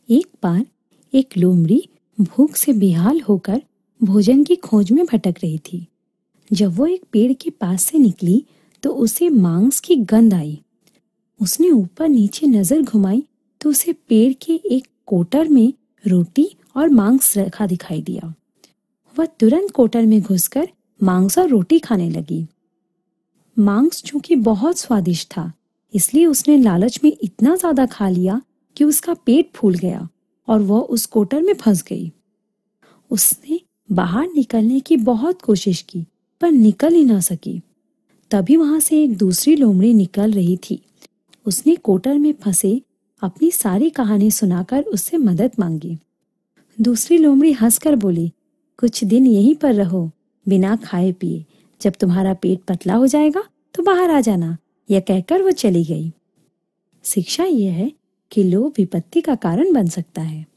एक बार एक लोमड़ी भूख से बेहाल होकर भोजन की खोज में भटक रही थी। जब वो एक पेड़ के पास से निकली तो उसे मांस की गंध आई। उसने ऊपर नीचे नजर घुमाई तो उसे पेड़ के एक कोटर में रोटी और मांस रखा दिखाई दिया। वह तुरंत कोटर में घुसकर मांस और रोटी खाने लगी। मांस चूंकि बहुत स्वादिष्ट था, इसलिए उसने लालच में इतना ज्यादा खा लिया कि उसका पेट फूल गया और वह उस कोटर में फंस गई। उसने बाहर निकलने की बहुत कोशिश की पर निकल ही ना सकी। तभी वहां से एक दूसरी लोमड़ी निकल रही थी। उसने कोटर में फंसे अपनी सारी कहानी सुनाकर उससे मदद मांगी। दूसरी लोमड़ी हंसकर बोली, कुछ दिन यहीं पर रहो बिना खाए पिए। जब तुम्हारा पेट पतला हो जाएगा तो बाहर आ जाना। यह कहकर वो चली गई। शिक्षा यह है कि लोभ विपत्ति का कारण बन सकता है।